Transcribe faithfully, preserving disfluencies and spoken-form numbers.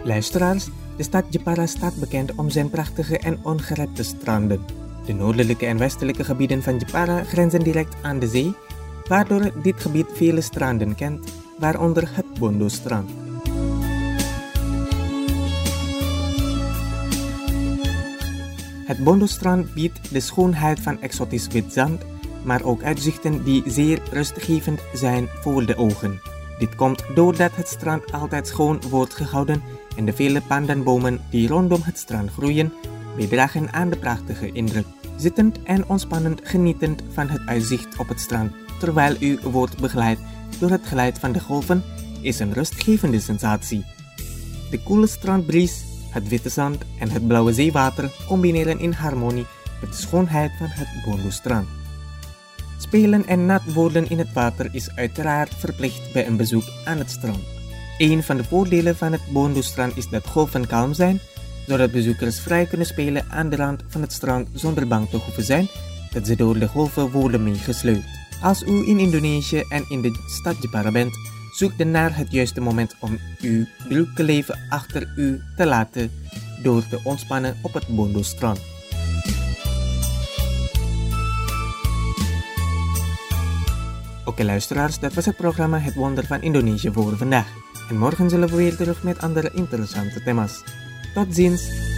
Luisteraars, de stad Jepara staat bekend om zijn prachtige en ongerepte stranden. De noordelijke en westelijke gebieden van Jepara grenzen direct aan de zee, waardoor dit gebied vele stranden kent, waaronder het Bondo-strand. Het Bondo-strand biedt de schoonheid van exotisch wit zand, maar ook uitzichten die zeer rustgevend zijn voor de ogen. Dit komt doordat het strand altijd schoon wordt gehouden en de vele pandanbomen die rondom het strand groeien, bijdragen aan de prachtige indruk. Zittend en ontspannend genietend van het uitzicht op het strand, terwijl u wordt begeleid door het geluid van de golven, is een rustgevende sensatie. De koele strandbries, het witte zand en het blauwe zeewater combineren in harmonie met de schoonheid van het Bondo-strand. Spelen en nat worden in het water is uiteraard verplicht bij een bezoek aan het strand. Een van de voordelen van het Bondo-strand is dat golven kalm zijn, zodat bezoekers vrij kunnen spelen aan de rand van het strand zonder bang te hoeven zijn dat ze door de golven worden meegesleurd. Als u in Indonesië en in de stad Jepara bent, zoek dan naar het juiste moment om uw drukke leven achter u te laten door te ontspannen op het Bondo-strand. Oké luisteraars, dat was het programma Het Wonder van Indonesië voor vandaag. En morgen zullen we weer terug met andere interessante thema's. Tot ziens!